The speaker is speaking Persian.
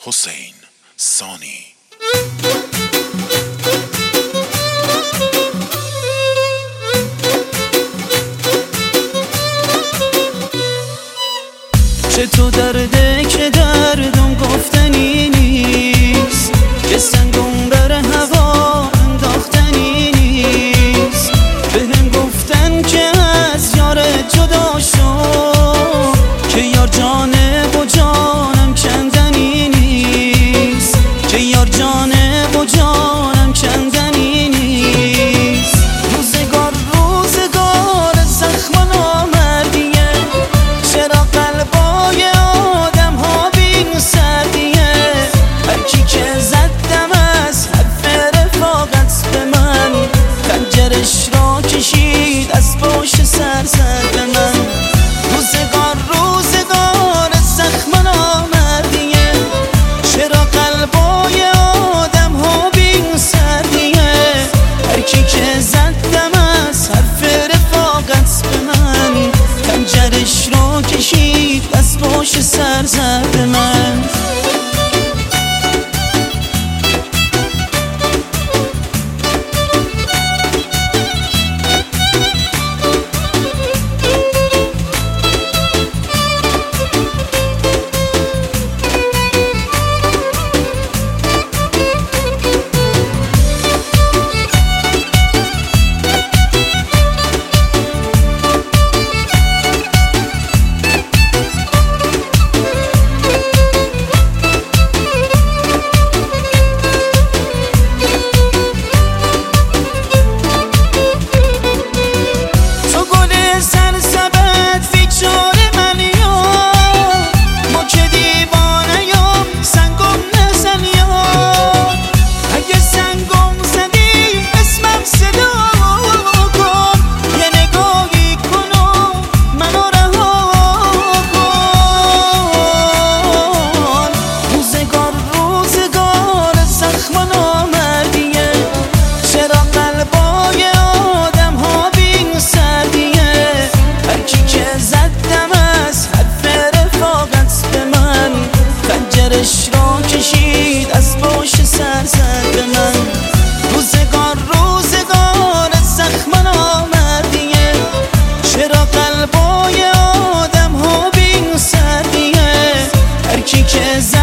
حسین سانی. چه تو درده که دردم گفتنی نیست، که سنگم بر هوا انداختنی نیست. بهم گفتن که از یارت جدا شو، که یار جانه و جانم کندنی نیست، که یار جانه و جانم کندنی نیست. روزگار زخم نامردیه، چرا قلبای آدم ها بین سردیه. هرکی که زدم از حرف رفاقت به من، خنجرش را کشید از پشت سر زد به من. روزگار زخم نامردیه، چرا قلبای آدم ها بین سردیه. هرکی که زدم از حرف رفاقت به من، خنجرش را کشید از پشت سر زد به من. خنجرش را کشید از پشت سر زد به من. روزگار زخم نامردیه، چرا قلبای آدم ها بین سردیه. هرکی که